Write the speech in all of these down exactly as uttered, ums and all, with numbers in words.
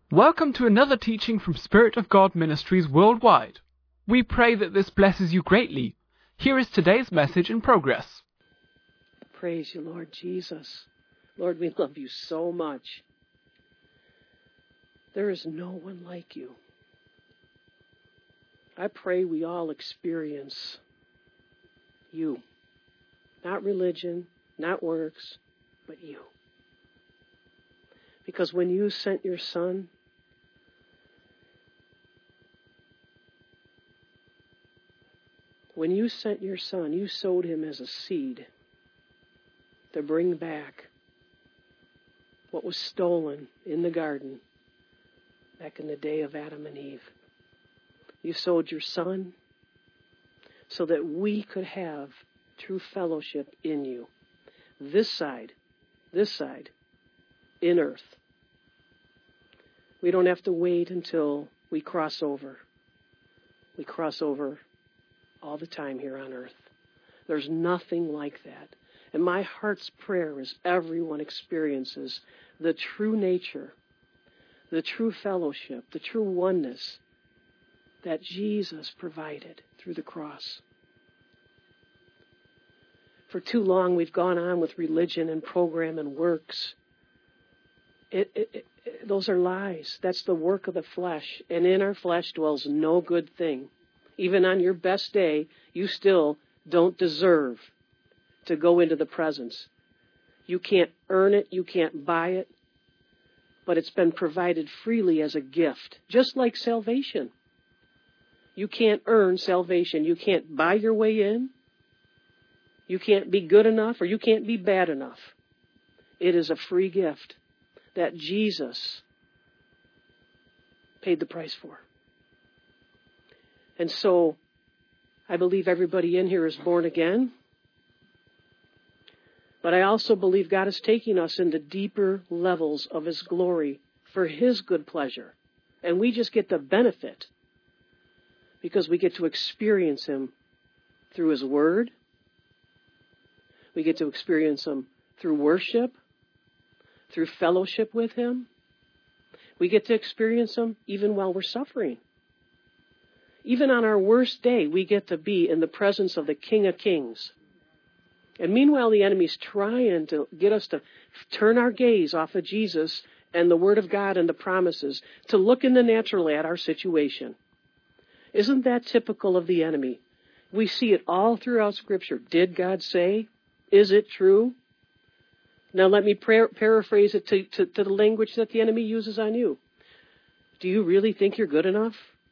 Welcome to another teaching from Spirit of God Ministries worldwide. We pray that this blesses you greatly. Here is today's message in progress. Praise you, Lord Jesus. Lord, we love you so much. There is no one like you. I pray we all experience you. Not religion, not works, but you. Because when you sent your Son, when you sent your Son, you sowed him as a seed to bring back what was stolen in the garden back in the day of Adam and Eve. You sowed your Son so that we could have true fellowship in you. This side, this side, in earth. We don't have to wait until we cross over. We cross over all the time here on earth. There's nothing like that. And my heart's prayer is everyone experiences the true nature, the true fellowship, the true oneness that Jesus provided through the cross. For too long we've gone on with religion and program and works. It, it, it, those are lies. That's the work of the flesh. And in our flesh dwells no good thing. Even on your best day, you still don't deserve to go into the presence. You can't earn it. You can't buy it. But it's been provided freely as a gift, just like salvation. You can't earn salvation. You can't buy your way in. You can't be good enough or you can't be bad enough. It is a free gift that Jesus paid the price for. And so, I believe everybody in here is born again. But I also believe God is taking us into deeper levels of His glory for His good pleasure. And we just get the benefit because we get to experience Him through His Word. We get to experience Him through worship, through fellowship with Him. We get to experience Him even while we're suffering. Even on our worst day, we get to be in the presence of the King of Kings. And meanwhile, the enemy's trying to get us to turn our gaze off of Jesus and the Word of God and the promises, to look in the natural at our situation. Isn't that typical of the enemy? We see it all throughout Scripture. Did God say? Is it true? Now let me par- paraphrase it to, to, to the language that the enemy uses on you. Do you really think you're good enough?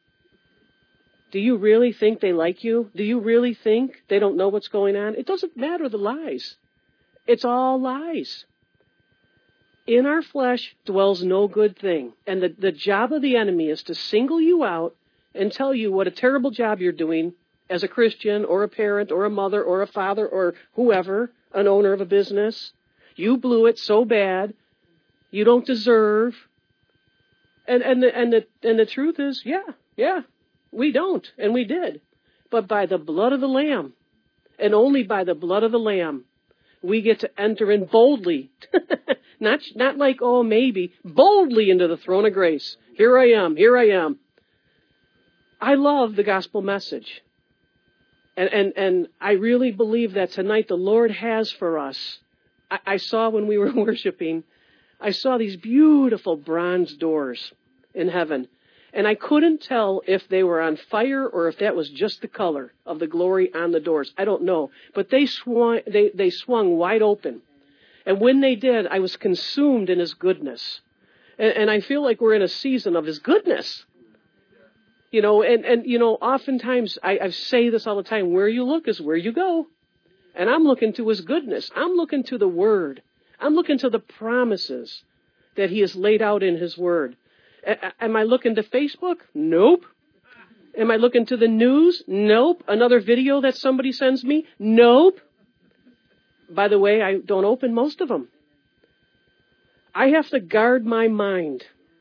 Do you really think they like you? Do you really think they don't know what's going on? It doesn't matter, the lies. It's all lies. In our flesh dwells no good thing. And the, the job of the enemy is to single you out and tell you what a terrible job you're doing as a Christian or a parent or a mother or a father or whoever, an owner of a business. You blew it so bad. You don't deserve. And and the and the and the truth is, yeah, yeah, we don't, and we did. But by the blood of the Lamb, and only by the blood of the Lamb, we get to enter in boldly. not not like, oh, maybe, boldly into the throne of grace. Here I am, here I am. I love the gospel message. And and and I really believe that tonight the Lord has for us. I, I saw when we were worshiping, I saw these beautiful bronze doors in heaven. And I couldn't tell if they were on fire or if that was just the color of the glory on the doors. I don't know. But they swung, they, they swung wide open. And when they did, I was consumed in His goodness. And, and I feel like we're in a season of His goodness. You know, and, and you know, oftentimes I, I say this all the time, where you look is where you go. And I'm looking to His goodness. I'm looking to the Word. I'm looking to the promises that He has laid out in His Word. A- am I looking to Facebook? Nope. Am I looking to the news? Nope. Another video that somebody sends me? Nope. By the way, I don't open most of them. I have to guard my mind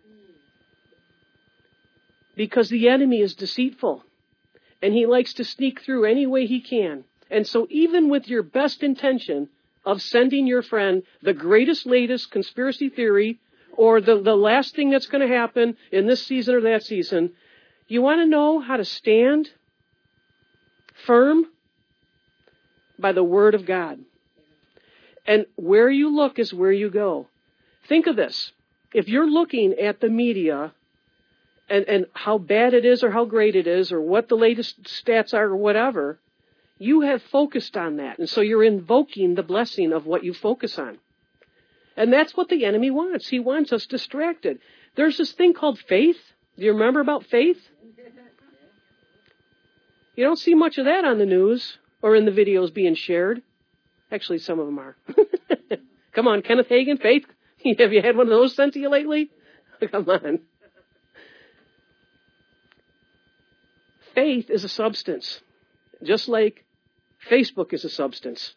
because the enemy is deceitful and he likes to sneak through any way he can. And so even with your best intention of sending your friend the greatest, latest conspiracy theory or the, the last thing that's going to happen in this season or that season. You want to know how to stand firm? By the Word of God. And where you look is where you go. Think of this. If you're looking at the media and, and how bad it is or how great it is or what the latest stats are or whatever, you have focused on that. And so you're invoking the blessing of what you focus on. And that's what the enemy wants. He wants us distracted. There's this thing called faith. Do you remember about faith? You don't see much of that on the news or in the videos being shared. Actually, some of them are. Come on, Kenneth Hagin, faith. Have you had one of those sent to you lately? Come on. Faith is a substance, just like Facebook is a substance.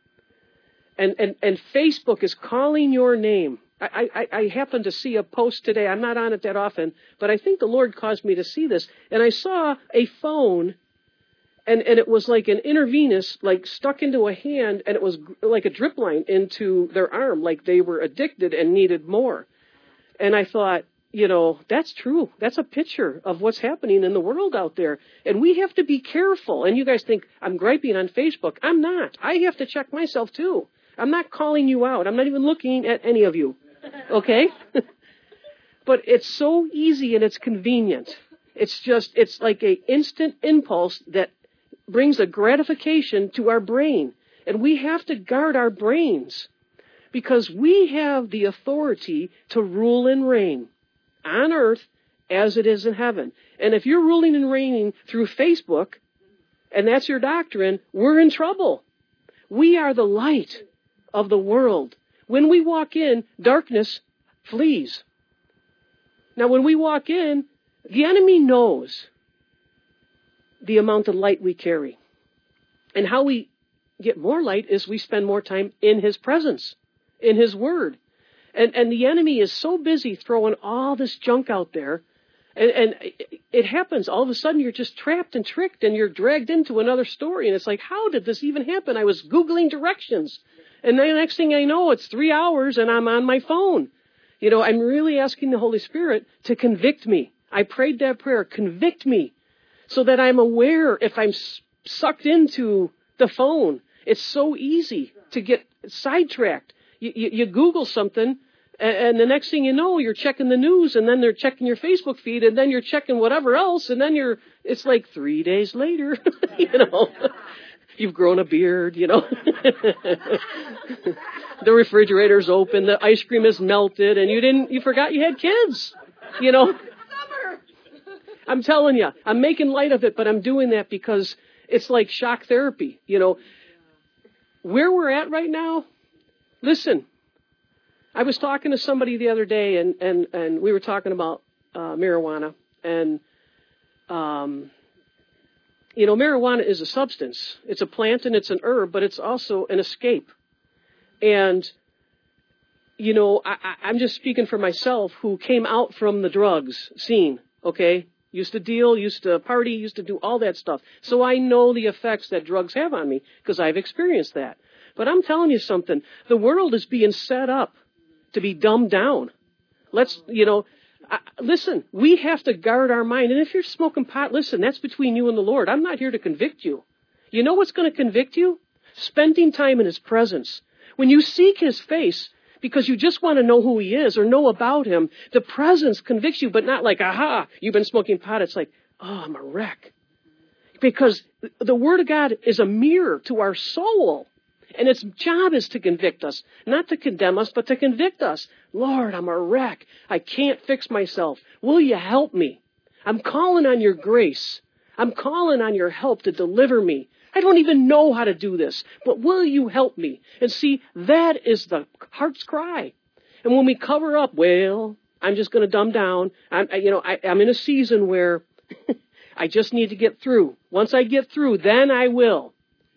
And and, and Facebook is calling your name. I, I, I happened to see a post today. I'm not on it that often, but I think the Lord caused me to see this. And I saw a phone. And and it was like an intravenous, like stuck into a hand, and it was like a drip line into their arm, like they were addicted and needed more. And I thought, you know, that's true. That's a picture of what's happening in the world out there. And we have to be careful. And you guys think I'm griping on Facebook. I'm not. I have to check myself too. I'm not calling you out. I'm not even looking at any of you. Okay? But it's so easy and it's convenient. It's just, it's like a instant impulse that brings a gratification to our brain. And we have to guard our brains because we have the authority to rule and reign on earth as it is in heaven. And if you're ruling and reigning through Facebook, and that's your doctrine, we're in trouble. We are the light of the world. When we walk in, darkness flees. Now, when we walk in, the enemy knows the amount of light we carry. And how we get more light is we spend more time in His presence, in His Word. And and the enemy is so busy throwing all this junk out there, and, and it happens. All of a sudden, you're just trapped and tricked, and you're dragged into another story. And it's like, how did this even happen? I was Googling directions. And then the next thing I know, it's three hours, and I'm on my phone. You know, I'm really asking the Holy Spirit to convict me. I prayed that prayer, convict me. So that I'm aware if I'm sucked into the phone. It's so easy to get sidetracked. You, you, you Google something, and, and the next thing you know, you're checking the news, and then they're checking your Facebook feed, and then you're checking whatever else, and then you're, it's like three days later, you know. You've grown a beard, you know. The refrigerator's open, the ice cream is melted, and you didn't, you forgot you had kids, you know. I'm telling you, I'm making light of it, but I'm doing that because it's like shock therapy. You know, where we're at right now, listen, I was talking to somebody the other day, and, and, and we were talking about uh, marijuana. And, um, you know, marijuana is a substance. It's a plant and it's an herb, but it's also an escape. And, you know, I, I, I'm just speaking for myself who came out from the drugs scene, okay? Used to deal, used to party, used to do all that stuff. So I know the effects that drugs have on me because I've experienced that. But I'm telling you something. The world is being set up to be dumbed down. Let's, you know, I, listen, we have to guard our mind. And if you're smoking pot, listen, that's between you and the Lord. I'm not here to convict you. You know what's going to convict you? Spending time in His presence. When you seek His face, because you just want to know who He is or know about Him, the presence convicts you, but not like, aha, you've been smoking pot. It's like, oh, I'm a wreck. Because the Word of God is a mirror to our soul. And its job is to convict us, not to condemn us, but to convict us. Lord, I'm a wreck. I can't fix myself. Will you help me? I'm calling on your grace. I'm calling on your help to deliver me. I don't even know how to do this, but will you help me? And see, that is the heart's cry. And when we cover up, well, I'm just going to dumb down. I'm, you know, I, I'm in a season where I just need to get through. Once I get through, then I will.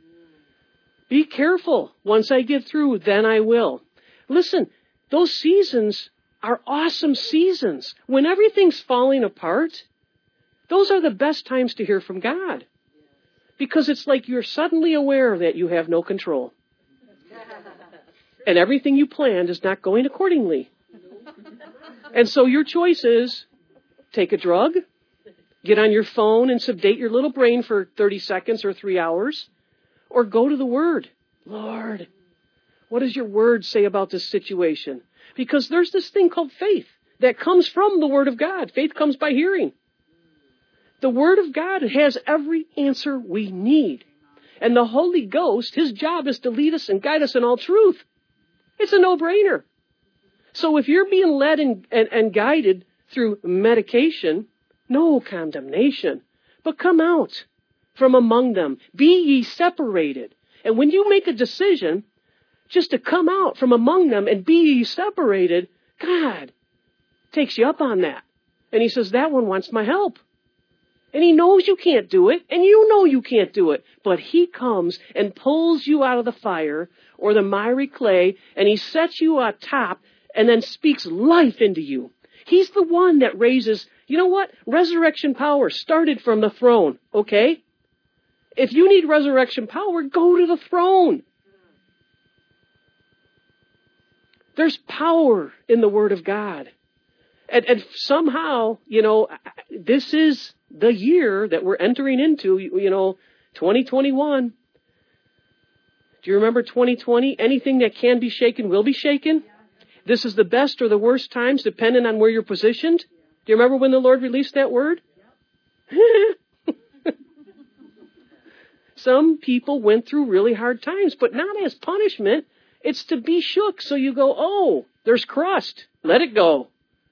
Be careful. Once I get through, then I will. Listen, those seasons are awesome seasons. When everything's falling apart, those are the best times to hear from God. Because it's like you're suddenly aware that you have no control. And everything you planned is not going accordingly. And so your choice is take a drug, get on your phone and sedate your little brain for thirty seconds or three hours, or go to the Word. Lord, what does your Word say about this situation? Because there's this thing called faith that comes from the Word of God. Faith comes by hearing. The Word of God has every answer we need. And the Holy Ghost, His job is to lead us and guide us in all truth. It's a no-brainer. So if you're being led and, and, and guided through medication, no condemnation, but come out from among them. Be ye separated. And when you make a decision just to come out from among them and be ye separated, God takes you up on that. And He says, that one wants my help. And He knows you can't do it, and you know you can't do it. But He comes and pulls you out of the fire or the miry clay, and He sets you on top and then speaks life into you. He's the one that raises, you know what? Resurrection power started from the throne, okay? If you need resurrection power, go to the throne. There's power in the Word of God. And, and somehow, you know, this is the year that we're entering into, you know, twenty twenty-one. Do you remember twenty twenty? Anything that can be shaken will be shaken. This is the best or the worst times, depending on where you're positioned. Do you remember when the Lord released that word? Some people went through really hard times, but not as punishment. It's to be shook. So you go, oh, there's crust. Let it go.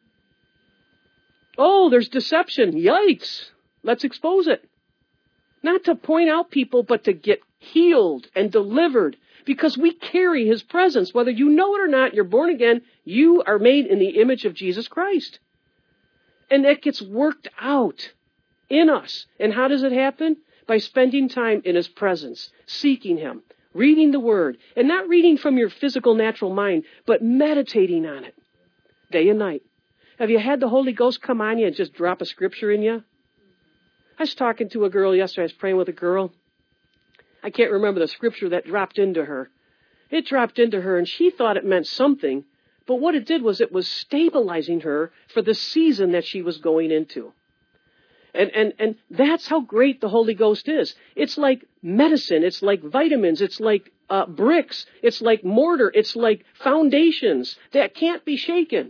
Oh, there's deception. Yikes. Let's expose it. Not to point out people, but to get healed and delivered. Because we carry His presence. Whether you know it or not, you're born again. You are made in the image of Jesus Christ. And that gets worked out in us. And how does it happen? By spending time in His presence, seeking Him, reading the Word. And not reading from your physical, natural mind, but meditating on it day and night. Have you had the Holy Ghost come on you and just drop a scripture in you? I was talking to a girl yesterday. I was praying with a girl. I can't remember the scripture that dropped into her. It dropped into her, and she thought it meant something. But what it did was it was stabilizing her for the season that she was going into. And, and, and that's how great the Holy Ghost is. It's like medicine. It's like vitamins. It's like uh, bricks. It's like mortar. It's like foundations that can't be shaken.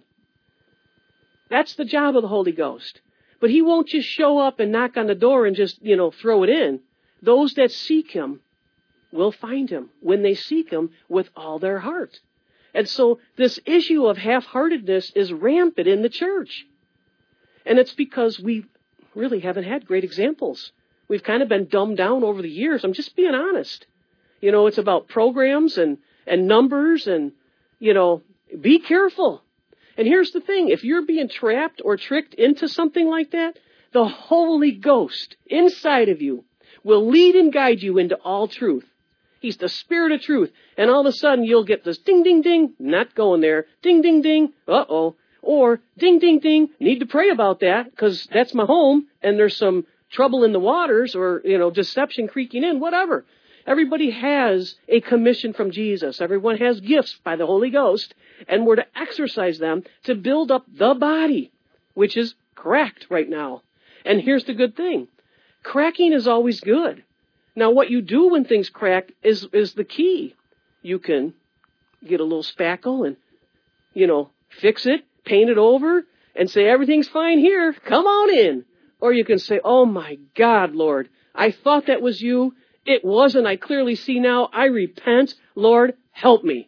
That's the job of the Holy Ghost. But He won't just show up and knock on the door and just, you know, throw it in. Those that seek Him will find Him when they seek Him with all their heart. And so this issue of half-heartedness is rampant in the church. And it's because we really haven't had great examples. We've kind of been dumbed down over the years. I'm just being honest. You know, it's about programs and, and numbers and, you know, be careful. And here's the thing. If you're being trapped or tricked into something like that, the Holy Ghost inside of you will lead and guide you into all truth. He's the Spirit of truth. And all of a sudden you'll get this ding, ding, ding, not going there. Ding, ding, ding, uh-oh. Or ding, ding, ding, need to pray about that because that's my home and there's some trouble in the waters or, you know, deception creaking in, whatever. Everybody has a commission from Jesus. Everyone has gifts by the Holy Ghost, and we're to exercise them to build up the body, which is cracked right now. And here's the good thing. Cracking is always good. Now, what you do when things crack is, is the key. You can get a little spackle and, you know, fix it, paint it over, and say, everything's fine here. Come on in. Or you can say, oh, my God, Lord, I thought that was you. It wasn't. I clearly see now. I repent. Lord, help me.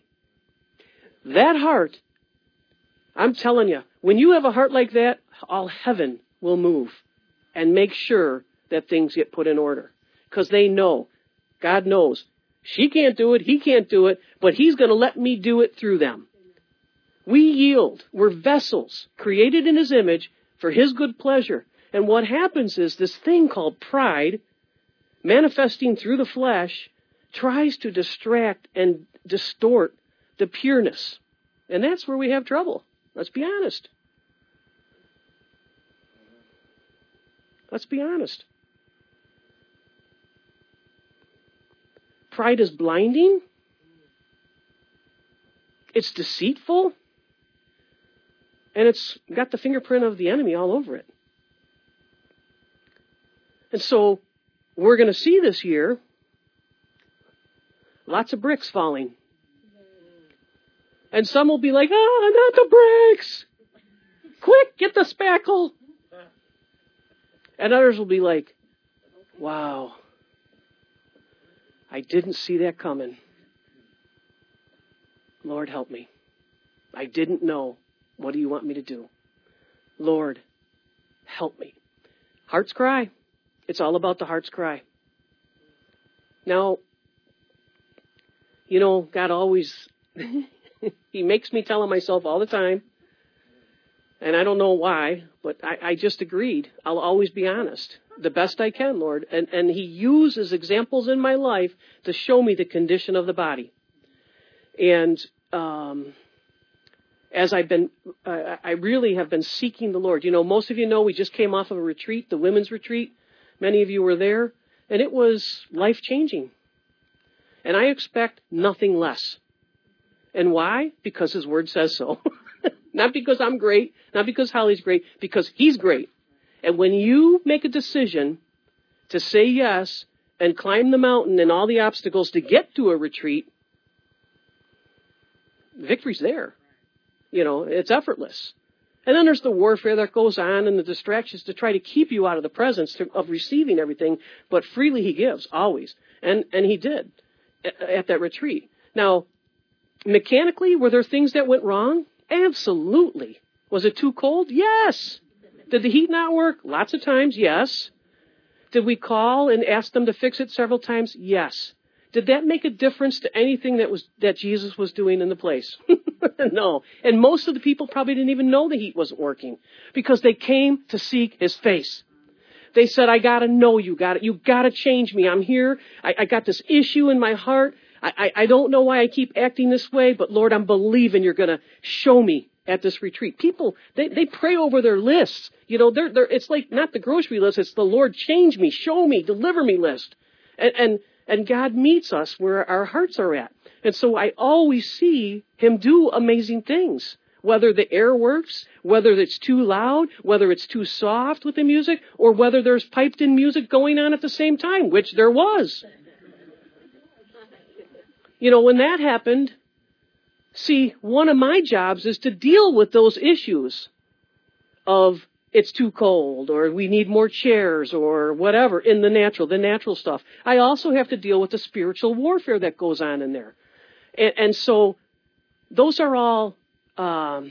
That heart, I'm telling you, when you have a heart like that, all heaven will move and make sure that things get put in order. Because they know, God knows, she can't do it, he can't do it, but He's going to let me do it through them. We yield. We're vessels created in His image for His good pleasure. And what happens is this thing called pride, manifesting through the flesh, tries to distract and distort the pureness. And that's where we have trouble. Let's be honest. Let's be honest. Pride is blinding. It's deceitful. And it's got the fingerprint of the enemy all over it. And so we're going to see this year lots of bricks falling. And some will be like, oh, not the bricks. Quick, get the spackle. And others will be like, wow, I didn't see that coming. Lord, help me. I didn't know. What do you want me to do? Lord, help me. Heart's cry. It's all about the heart's cry. Now, you know, God always, he makes me tell him myself all the time. And I don't know why, but I, I just agreed. I'll always be honest. The best I can, Lord. And, and he uses examples in my life to show me the condition of the body. And um, as I've been, uh, I really have been seeking the Lord. You know, most of you know we just came off of a retreat, the women's retreat. Many of you were there. And it was life-changing. And I expect nothing less. And why? Because his word says so. Not because I'm great, not because Holly's great, because he's great. And when you make a decision to say yes and climb the mountain and all the obstacles to get to a retreat, victory's there. You know, it's effortless. And then there's the warfare that goes on and the distractions to try to keep you out of the presence to, of receiving everything, but freely he gives, always. And and he did at, at that retreat. Now, mechanically, were there things that went wrong? Absolutely. Was it too cold? Yes. Did the heat not work? Lots of times, yes. Did we call and ask them to fix it several times? Yes. Did that make a difference to anything that was that Jesus was doing in the place? No. And most of the people probably didn't even know the heat wasn't working because they came to seek his face. They said, I got to know you, got it. You got to change me. I'm here. I, I got this issue in my heart. I, I, I don't know why I keep acting this way, but Lord, I'm believing you're going to show me at this retreat. People, they, they pray over their lists. You know, they're, they're, it's like not the grocery list. It's the Lord, change me, show me, deliver me list. And, and, and God meets us where our hearts are at. And so I always see him do amazing things. Whether the air works, whether it's too loud, whether it's too soft with the music, or whether there's piped in music going on at the same time, which there was. You know, when that happened, see, one of my jobs is to deal with those issues of it's too cold or we need more chairs or whatever in the natural, the natural stuff. I also have to deal with the spiritual warfare that goes on in there. And, and so those are all um,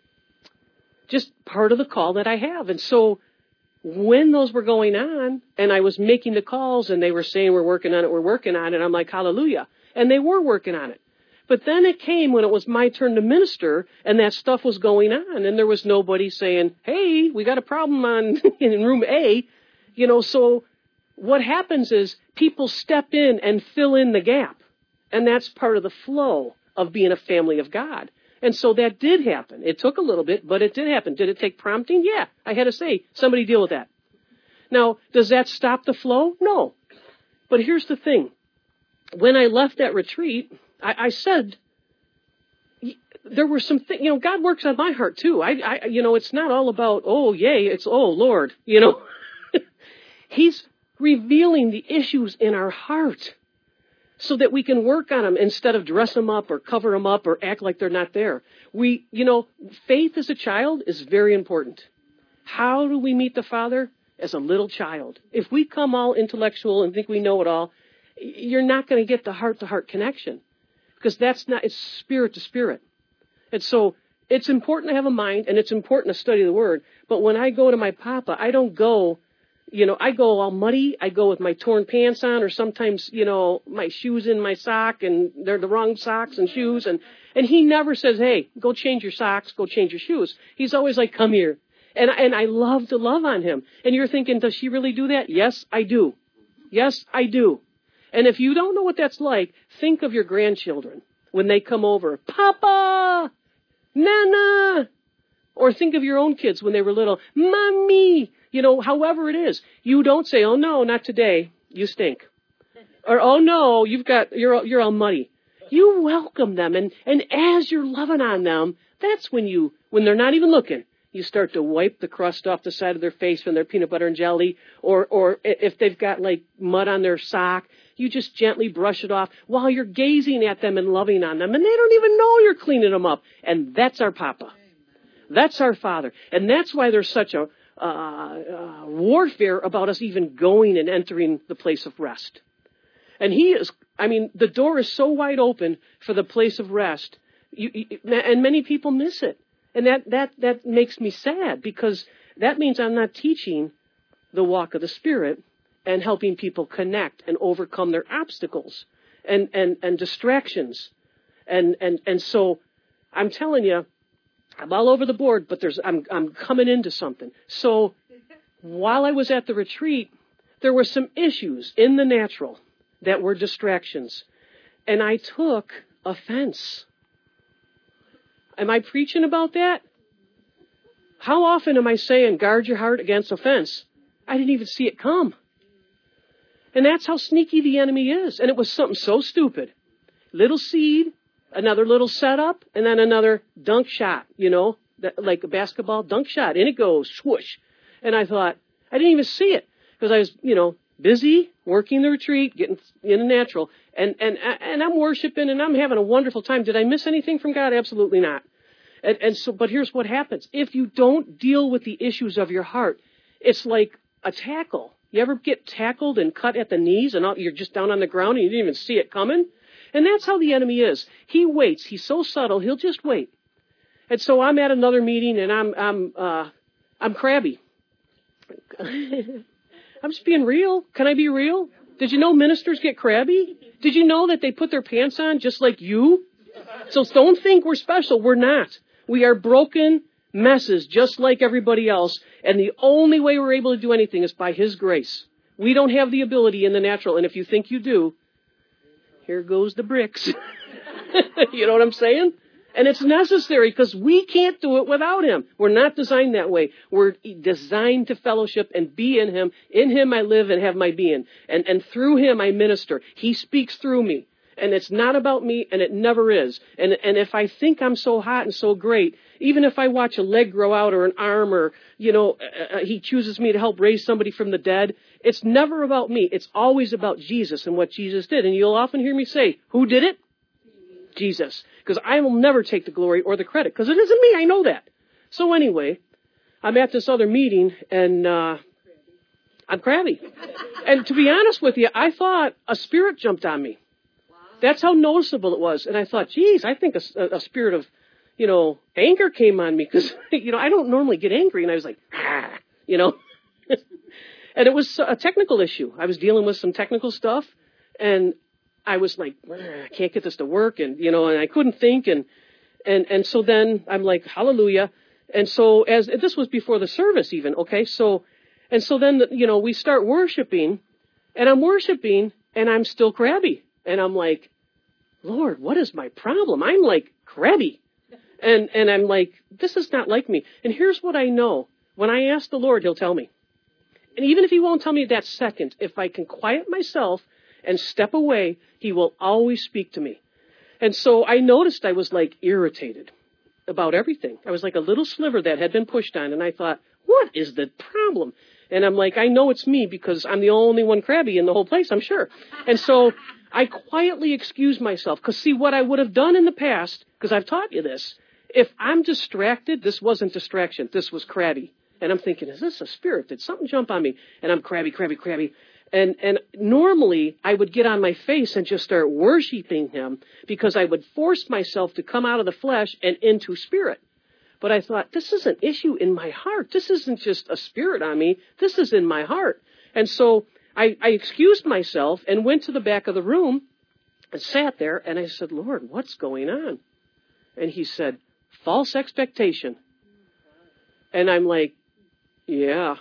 just part of the call that I have. And so when those were going on and I was making the calls and they were saying, we're working on it, we're working on it, I'm like, hallelujah. And they were working on it. But then it came when it was my turn to minister and that stuff was going on and there was nobody saying, hey, we got a problem on in room A. You know, so what happens is people step in and fill in the gap. And that's part of the flow of being a family of God. And so that did happen. It took a little bit, but it did happen. Did it take prompting? Yeah, I had to say, somebody deal with that. Now, does that stop the flow? No. But here's the thing. When I left that retreat, I, I said, there were some things, you know, God works on my heart too. I, I, you know, it's not all about, oh, yay, it's, oh, Lord, you know. He's revealing the issues in our heart so that we can work on them instead of dress them up or cover them up or act like they're not there. We, you know, faith as a child is very important. How do we meet the Father? As a little child. If we come all intellectual and think we know it all, you're not going to get the heart-to-heart connection because that's not, it's spirit to spirit. And so it's important to have a mind and it's important to study the Word. But when I go to my Papa, I don't go, you know, I go all muddy. I go with my torn pants on or sometimes, you know, my shoes in my sock and they're the wrong socks and shoes. And, and he never says, hey, go change your socks, go change your shoes. He's always like, come here. And, and I love to love on him. And you're thinking, does she really do that? Yes, I do. Yes, I do. And if you don't know what that's like, think of your grandchildren when they come over. Papa! Nana! Or think of your own kids when they were little. Mommy! You know, however it is. You don't say, oh no, not today. You stink. Or, oh no, you've got, you're, you're all muddy. You welcome them. And, and as you're loving on them, That's when you, when they're not even looking, you start to wipe the crust off the side of their face when they're peanut butter and jelly, or, or if they've got like mud on their sock, you just gently brush it off while you're gazing at them and loving on them, and they don't even know you're cleaning them up. And that's our Papa. That's our Father. And that's why there's such a uh, uh, warfare about us even going and entering the place of rest. And he is, I mean, the door is so wide open for the place of rest, you, you, and many people miss it. And that, that, that makes me sad, because that means I'm not teaching the walk of the Spirit and helping people connect and overcome their obstacles and, and, and distractions. And, and, and so I'm telling you, I'm all over the board, but there's, I'm, I'm coming into something. So while I was at the retreat, there were some issues in the natural that were distractions. And I took offense. Am I preaching about that? How often am I saying, guard your heart against offense? I didn't even see it come. And that's how sneaky the enemy is. And it was something so stupid. Little seed, another little setup, and then another dunk shot, you know, that, like a basketball dunk shot. And it goes swoosh. And I thought, I didn't even see it, because I was, you know, busy working the retreat, getting in the natural, and, and, and I'm worshiping and I'm having a wonderful time. Did I miss anything from God? Absolutely not. And, and so, but here's what happens. If you don't deal with the issues of your heart, it's like a tackle. You ever get tackled and cut at the knees and you're just down on the ground and you didn't even see it coming? And that's how the enemy is. He waits. He's so subtle. He'll just wait. And so I'm at another meeting and I'm, I'm, uh, I'm crabby. I'm just being real. Can I be real? Did you know ministers get crabby? Did you know that they put their pants on just like you? So don't think we're special. We're not. We are broken messes just like everybody else. And the only way we're able to do anything is by His grace. We don't have the ability in the natural. And if you think you do, here goes the bricks. You know what I'm saying? And it's necessary, because we can't do it without Him. We're not designed that way. We're designed to fellowship and be in Him. In Him I live and have my being. And, and through Him I minister. He speaks through me. And it's not about me, and it never is. And, and if I think I'm so hot and so great, even if I watch a leg grow out or an arm, or, you know, uh, He chooses me to help raise somebody from the dead, it's never about me. It's always about Jesus and what Jesus did. And you'll often hear me say, who did it? Jesus. Because I will never take the glory or the credit, because it isn't me. I know that. So anyway, I'm at this other meeting, and uh, I'm crabby. And to be honest with you, I thought a spirit jumped on me. That's how noticeable it was. And I thought, geez, I think a, a spirit of, you know, anger came on me, because, you know, I don't normally get angry. And I was like, ah, you know. And it was a technical issue. I was dealing with some technical stuff, and I was like, I can't get this to work, and, you know, and I couldn't think, and, and, and so then I'm like, hallelujah. And so as, this was before the service even, okay, so, and so then, you know, we start worshiping, and I'm worshiping, and I'm still crabby, and I'm like, Lord, what is my problem? I'm like crabby, and, and I'm like, this is not like me. And here's what I know. When I ask the Lord, He'll tell me. And even if He won't tell me that second, if I can quiet myself and step away, He will always speak to me. And so I noticed I was like irritated about everything. I was like a little sliver that had been pushed on, and I thought, what is the problem? And I'm like, I know it's me, because I'm the only one crabby in the whole place, I'm sure. And so I quietly excused myself, because see, what I would have done in the past, because I've taught you this, if I'm distracted, this wasn't distraction, this was crabby. And I'm thinking, is this a spirit? Did something jump on me? And I'm crabby, crabby, crabby. And, and normally I would get on my face and just start worshiping Him, because I would force myself to come out of the flesh and into spirit. But I thought, this is an issue in my heart. This isn't just a spirit on me. This is in my heart. And so I, I excused myself and went to the back of the room and sat there, and I said, Lord, what's going on? And He said, false expectation. And I'm like, yeah.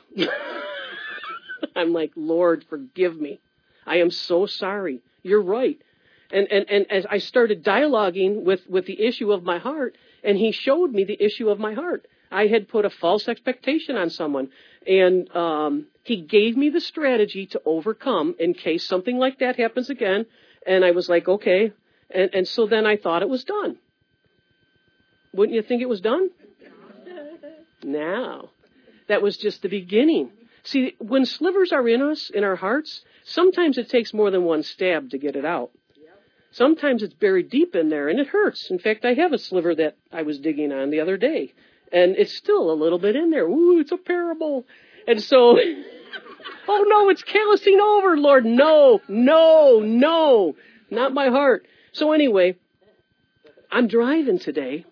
I'm like, Lord, forgive me. I am so sorry. You're right. And, and, and as I started dialoguing with, with the issue of my heart, and He showed me the issue of my heart. I had put a false expectation on someone, and um, He gave me the strategy to overcome in case something like that happens again. And I was like, okay. And, and so then I thought it was done. Wouldn't you think it was done? No. That was just the beginning. See, when slivers are in us, in our hearts, sometimes it takes more than one stab to get it out. Sometimes it's buried deep in there, and it hurts. In fact, I have a sliver that I was digging on the other day, and it's still a little bit in there. Ooh, it's a parable. And so, oh no, it's callousing over, Lord. No, no, no, not my heart. So anyway, I'm driving today.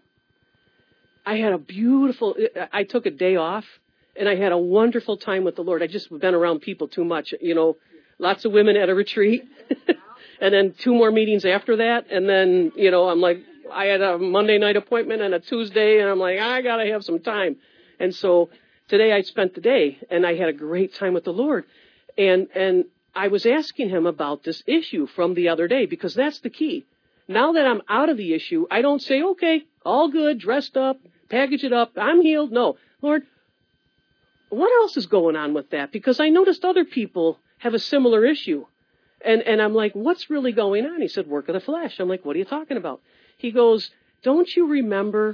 I had a beautiful, I took a day off, and I had a wonderful time with the Lord. I just been around people too much, you know, lots of women at a retreat. And then two more meetings after that. And then, you know, I'm like, I had a Monday night appointment and a Tuesday. And I'm like, I got to have some time. And so today I spent the day and I had a great time with the Lord. And, and I was asking him about this issue from the other day, because that's the key. Now that I'm out of the issue, I don't say, okay, all good, dressed up, package it up, I'm healed. No, Lord, what else is going on with that? Because I noticed other people have a similar issue. And and I'm like, what's really going on? He said, work of the flesh. I'm like, what are you talking about? He goes, don't you remember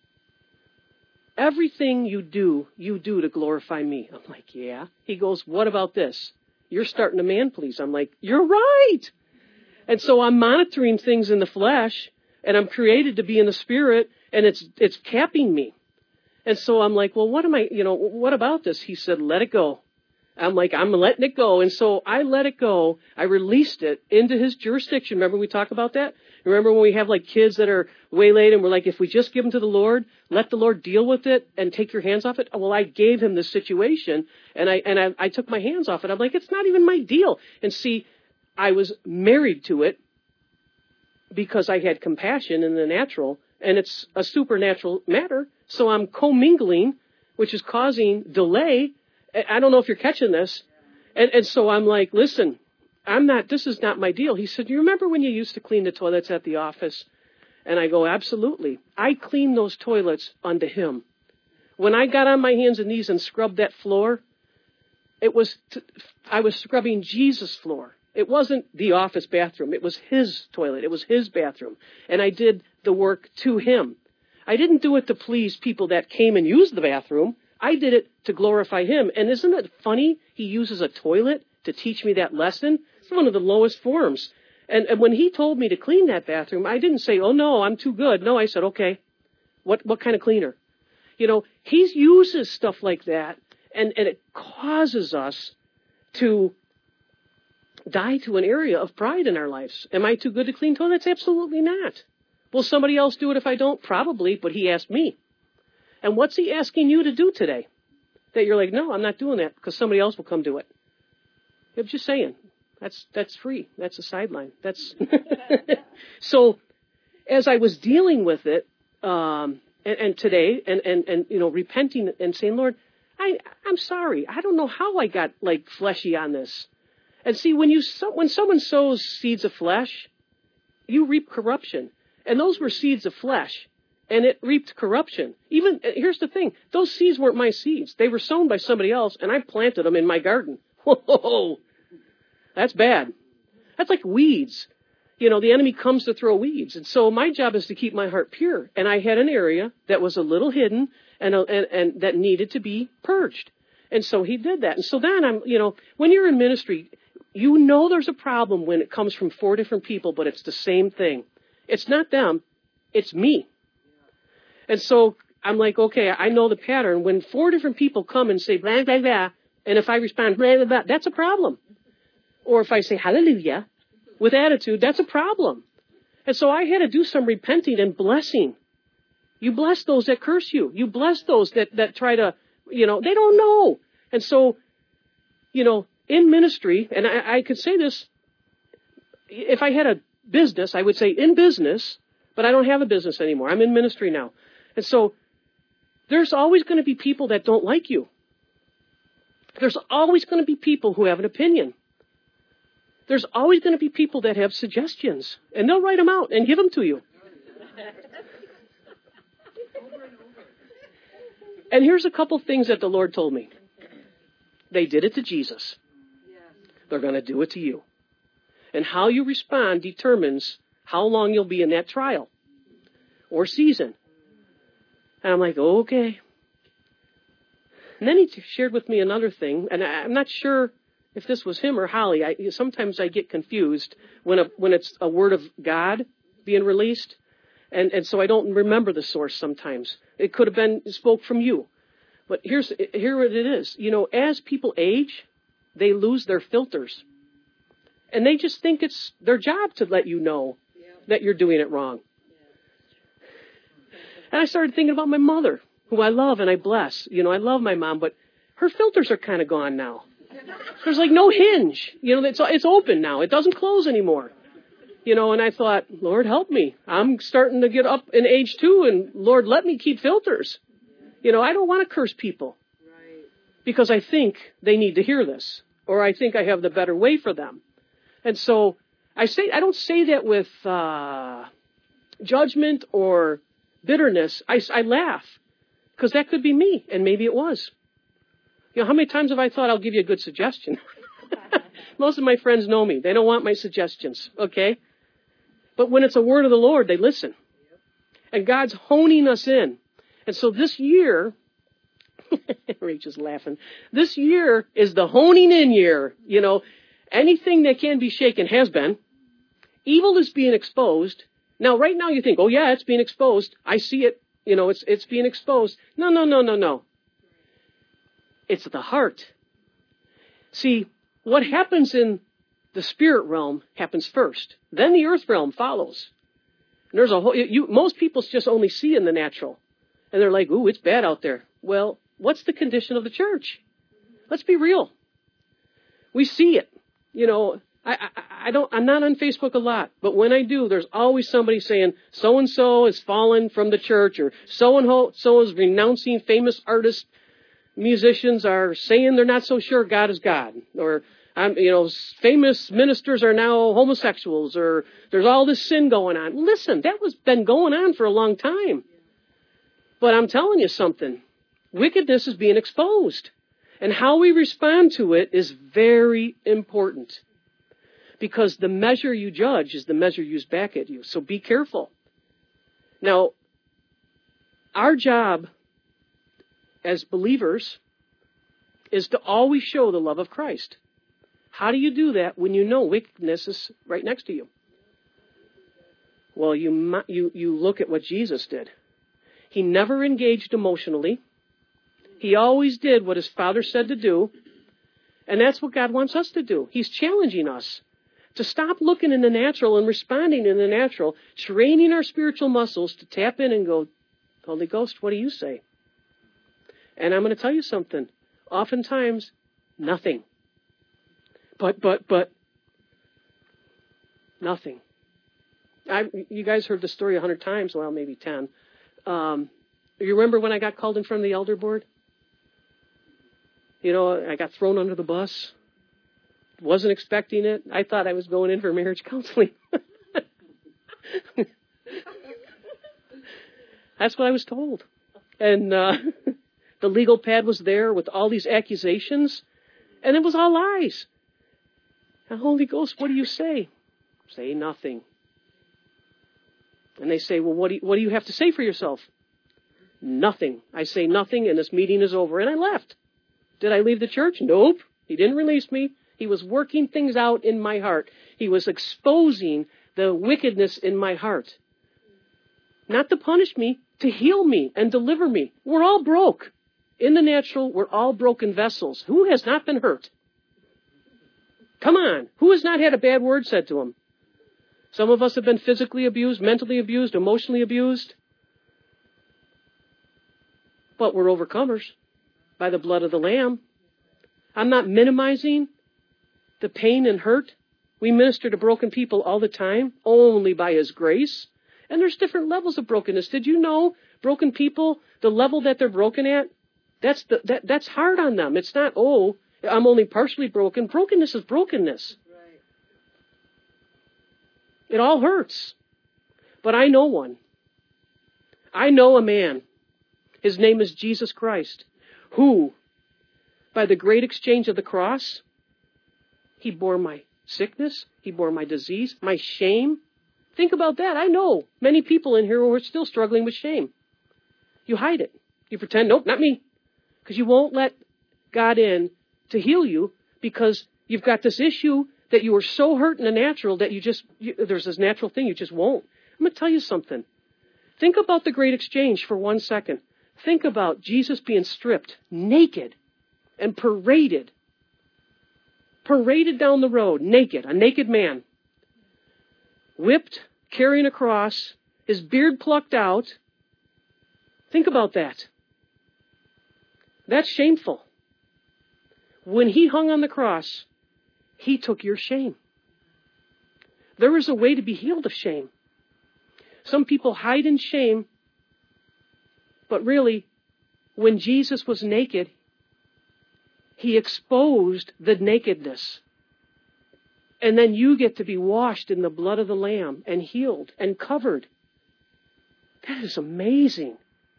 everything you do, you do to glorify me? I'm like, yeah. He goes, what about this? You're starting to man please. I'm like, you're right. And so I'm monitoring things in the flesh, and I'm created to be in the spirit, and it's it's capping me. And so I'm like, well, what am I, you know, what about this? He said, let it go. I'm like, I'm letting it go. And so I let it go. I released it into his jurisdiction. Remember we talk about that? Remember when we have like kids that are waylaid and we're like, if we just give them to the Lord, let the Lord deal with it and take your hands off it. Well, I gave him this situation, and I, and I, I took my hands off it. I'm like, it's not even my deal. And see, I was married to it because I had compassion in the natural, and it's a supernatural matter. So I'm commingling, which is causing delay. I don't know if you're catching this. And, and so I'm like, listen, I'm not, this is not my deal. He said, you remember when you used to clean the toilets at the office? And I go, absolutely. I cleaned those toilets unto him. When I got on my hands and knees and scrubbed that floor, it was, t- I was scrubbing Jesus' floor. It wasn't the office bathroom. It was his toilet. It was his bathroom. And I did the work to him. I didn't do it to please people that came and used the bathroom. I did it to glorify him. And isn't it funny? He uses a toilet to teach me that lesson. It's one of the lowest forms. And, and when he told me to clean that bathroom, I didn't say, oh, no, I'm too good. No, I said, okay, what what kind of cleaner? You know, he uses stuff like that, and, and it causes us to die to an area of pride in our lives. Am I too good to clean toilets? Absolutely not. Will somebody else do it if I don't? Probably, but he asked me. And what's he asking you to do today? That you're like, no, I'm not doing that because somebody else will come do it. I'm just saying. That's that's free. That's a sideline. That's so as I was dealing with it, um, and, and today, and, and, and, you know, repenting and saying, Lord, I, I'm sorry. I don't know how I got like fleshy on this. And see, when you so, when someone sows seeds of flesh, you reap corruption. And those were seeds of flesh. And it reaped corruption. Even, here's the thing, those seeds weren't my seeds. They were sown by somebody else, and I planted them in my garden. Whoa, that's bad. That's like weeds. You know, the enemy comes to throw weeds. And so my job is to keep my heart pure. And I had an area that was a little hidden and, and, and that needed to be purged. And so he did that. And so then I'm, you know, when you're in ministry, you know there's a problem when it comes from four different people, but it's the same thing. It's not them. It's me. And so I'm like, okay, I know the pattern. When four different people come and say blah, blah, blah, and if I respond blah, blah, blah, that's a problem. Or if I say hallelujah with attitude, that's a problem. And so I had to do some repenting and blessing. You bless those that curse you. You bless those that, that try to, you know, they don't know. And so, you know, in ministry, and I, I could say this, if I had a business, I would say in business, but I don't have a business anymore. I'm in ministry now. And so there's always going to be people that don't like you. There's always going to be people who have an opinion. There's always going to be people that have suggestions, and they'll write them out and give them to you. And here's a couple things that the Lord told me. They did it to Jesus. They're going to do it to you. And how you respond determines how long you'll be in that trial or season. And I'm like, okay. And then he shared with me another thing, and I'm not sure if this was him or Holly. I, sometimes I get confused when a, when it's a word of God being released, and, and so I don't remember the source sometimes. It could have been spoke from you. But here's here what it is. You know, as people age, they lose their filters. And they just think it's their job to let you know yeah. that you're doing it wrong. Yeah. And I started thinking about my mother, who I love and I bless. You know, I love my mom, but her filters are kind of gone now. There's like no hinge. You know, it's it's open now. It doesn't close anymore. You know, and I thought, Lord, help me. I'm starting to get up in age too, and Lord, let me keep filters. You know, I don't want to curse people right. because I think they need to hear this, or I think I have the better way for them. And so I say, I don't say that with uh, judgment or bitterness. I, I laugh because that could be me, and maybe it was. You know, how many times have I thought I'll give you a good suggestion? Most of my friends know me. They don't want my suggestions, okay? But when it's a word of the Lord, they listen. And God's honing us in. And so this year, Rachel's laughing, this year is the honing in year. You know, anything that can be shaken has been. Evil is being exposed. Now, right now you think, oh yeah, it's being exposed. I see it. You know, it's it's being exposed. No, no, no, no, no. It's the heart. See, what happens in the spirit realm happens first. Then the earth realm follows. And there's a whole, you, most people just only see in the natural. And they're like, ooh, it's bad out there. Well, what's the condition of the church? Let's be real. We see it. You know, I, I, I don't, I'm not on Facebook a lot, but when I do, there's always somebody saying, so-and-so has fallen from the church, or so-and-so is renouncing famous artists. Musicians are saying they're not so sure God is God, or, um, you know, famous ministers are now homosexuals, or there's all this sin going on. Listen, that was been going on for a long time. But I'm telling you something. Wickedness is being exposed. And how we respond to it is very important. Because the measure you judge is the measure used back at you. So be careful. Now, our job as believers is to always show the love of Christ. How do you do that when you know wickedness is right next to you? Well, you you you look at what Jesus did. He never engaged emotionally. He always did what his Father said to do. And that's what God wants us to do. He's challenging us to stop looking in the natural and responding in the natural, training our spiritual muscles to tap in and go, Holy Ghost, what do you say? And I'm going to tell you something. Oftentimes, nothing. But, but, but, nothing. I, you guys heard the story a hundred times, well, maybe ten. Um, you remember when I got called in front of the elder board? You know, I got thrown under the bus. Wasn't expecting it. I thought I was going in for marriage counseling. That's what I was told. And uh, the legal pad was there with all these accusations, and it was all lies. And Holy Ghost, what do you say? Say nothing. And they say, well, what do you, what do you have to say for yourself? Nothing. I say nothing, and this meeting is over. And I left. Did I leave the church? Nope. He didn't release me. He was working things out in my heart. He was exposing the wickedness in my heart. Not to punish me, to heal me and deliver me. We're all broke. In the natural, we're all broken vessels. Who has not been hurt? Come on. Who has not had a bad word said to him? Some of us have been physically abused, mentally abused, emotionally abused. But we're overcomers by the blood of the Lamb. I'm not minimizing the pain and hurt. We minister to broken people all the time, only by His grace. And there's different levels of brokenness. Did you know broken people, the level that they're broken at, that's the, that, that's hard on them. It's not, oh, I'm only partially broken. Brokenness is brokenness. Right. It all hurts. But I know one. I know a man. His name is Jesus Christ, who, by the great exchange of the cross, He bore my sickness, He bore my disease, my shame. Think about that. I know many people in here who are still struggling with shame. You hide it. You pretend, nope, not me. Because you won't let God in to heal you because you've got this issue that you are so hurt in the natural that you just, you, there's this natural thing you just won't. I'm going to tell you something. Think about the great exchange for one second. Think about Jesus being stripped, naked, and paraded. Paraded down the road, naked, a naked man. Whipped, carrying a cross, his beard plucked out. Think about that. That's shameful. When he hung on the cross, he took your shame. There is a way to be healed of shame. Some people hide in shame, but really, when Jesus was naked, he exposed the nakedness. And then you get to be washed in the blood of the Lamb and healed and covered. That is amazing.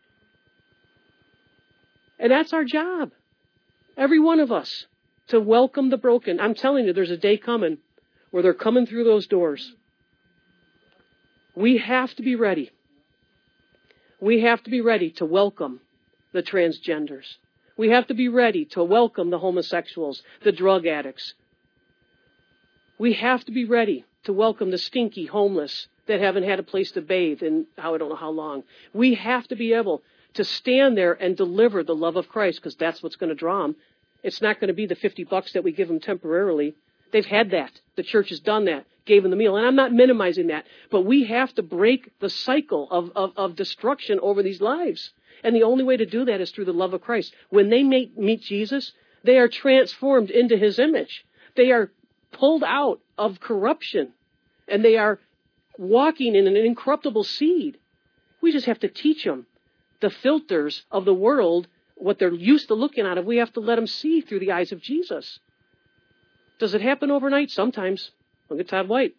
And that's our job. Every one of us. To welcome the broken. I'm telling you, there's a day coming where they're coming through those doors. We have to be ready. We have to be ready to welcome the transgenders. We have to be ready to welcome the homosexuals, the drug addicts. We have to be ready to welcome the stinky homeless that haven't had a place to bathe in I don't know how long. We have to be able to stand there and deliver the love of Christ because that's what's going to draw them. It's not going to be the fifty bucks that we give them temporarily. They've had that. The church has done that, gave them the meal. And I'm not minimizing that. But we have to break the cycle of, of, of destruction over these lives. And the only way to do that is through the love of Christ. When they meet, meet Jesus, they are transformed into his image. They are pulled out of corruption. And they are walking in an incorruptible seed. We just have to teach them the filters of the world, what they're used to looking at. We have to let them see through the eyes of Jesus. Does it happen overnight? Sometimes. Look at Todd White.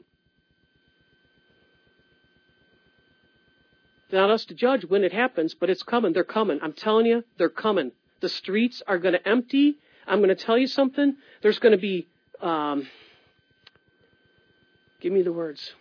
It's not us to judge when it happens, but it's coming. They're coming. I'm telling you, they're coming. The streets are going to empty. I'm going to tell you something. There's going to be, um, give me the words.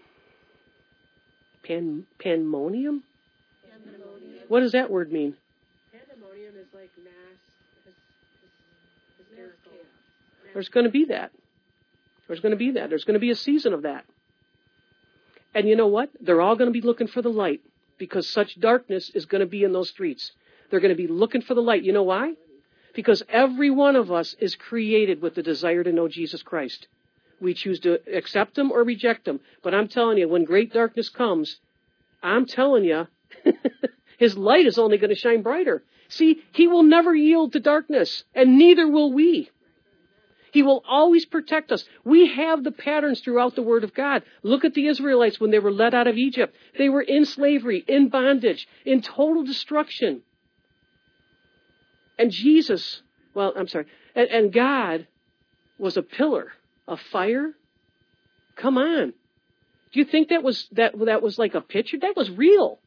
Pan, pandemonium? Pandemonium. What does that word mean? Pandemonium is like mass hysterical. There's going to be that. There's going to be that. There's going to be a season of that. And you know what? They're all going to be looking for the light because such darkness is going to be in those streets. They're going to be looking for the light. You know why? Because every one of us is created with the desire to know Jesus Christ. We choose to accept him or reject him. But I'm telling you, when great darkness comes, I'm telling you, his light is only going to shine brighter. See, he will never yield to darkness, and neither will we. He will always protect us. We have the patterns throughout the Word of God. Look at the Israelites when they were led out of Egypt. They were in slavery, in bondage, in total destruction. And Jesus, well, I'm sorry, and, and God was a pillar of fire. Come on. Do you think that was that that was like a picture? That was real.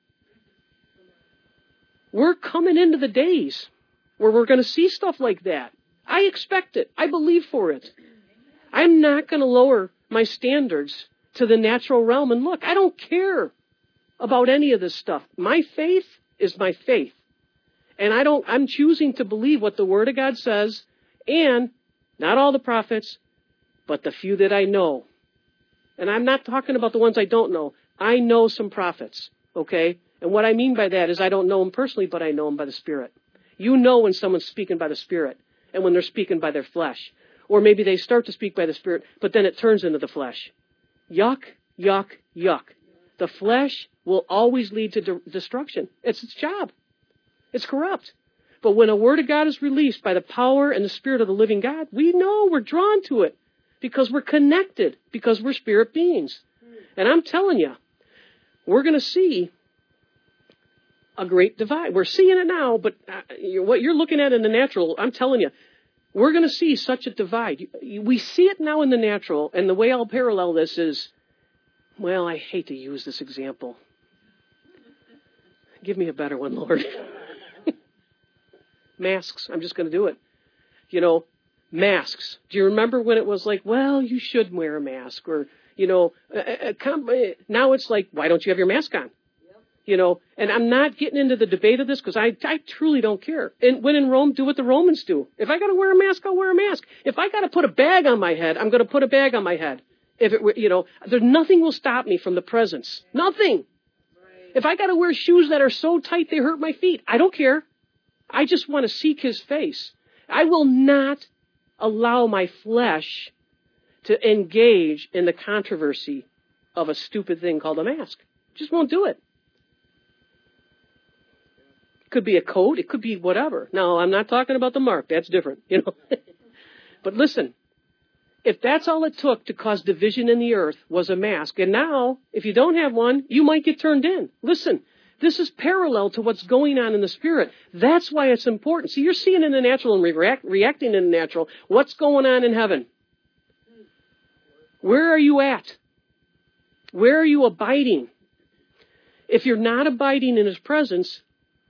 We're coming into the days where we're going to see stuff like that. I expect it. I believe for it. I'm not going to lower my standards to the natural realm. And look, I don't care about any of this stuff. My faith is my faith. And I don't, I'm choosing to believe what the Word of God says, and not all the prophets, but the few that I know. And I'm not talking about the ones I don't know. I know some prophets, okay? And what I mean by that is I don't know them personally, but I know them by the Spirit. You know when someone's speaking by the Spirit and when they're speaking by their flesh. Or maybe they start to speak by the Spirit, but then it turns into the flesh. Yuck, yuck, yuck. The flesh will always lead to de- destruction. It's its job. It's corrupt. But when a word of God is released by the power and the Spirit of the living God, we know we're drawn to it because we're connected, because we're spirit beings. And I'm telling you, we're going to see a great divide. We're seeing it now, but what you're looking at in the natural, I'm telling you, we're going to see such a divide. We see it now in the natural, and the way I'll parallel this is, well, I hate to use this example. Give me a better one, Lord. Masks. I'm just going to do it. You know, masks. Do you remember when it was like, well, you should wear a mask? Or, you know, uh, uh, come, uh, now it's like, why don't you have your mask on? You know, and I'm not getting into the debate of this because I, I truly don't care. And when in Rome, do what the Romans do. If I got to wear a mask, I'll wear a mask. If I got to put a bag on my head, I'm going to put a bag on my head. If it, you know, there's nothing will stop me from the presence. Nothing. If I got to wear shoes that are so tight they hurt my feet, I don't care. I just want to seek his face. I will not allow my flesh to engage in the controversy of a stupid thing called a mask. Just won't do it. Could be a coat. It could be whatever. Now, I'm not talking about the mark. That's different, you know. But listen, if that's all it took to cause division in the earth was a mask, and now, if you don't have one, you might get turned in. Listen, this is parallel to what's going on in the spirit. That's why it's important. See, you're seeing in the natural and react, reacting in the natural. What's going on in heaven? Where are you at? Where are you abiding? If you're not abiding in his presence,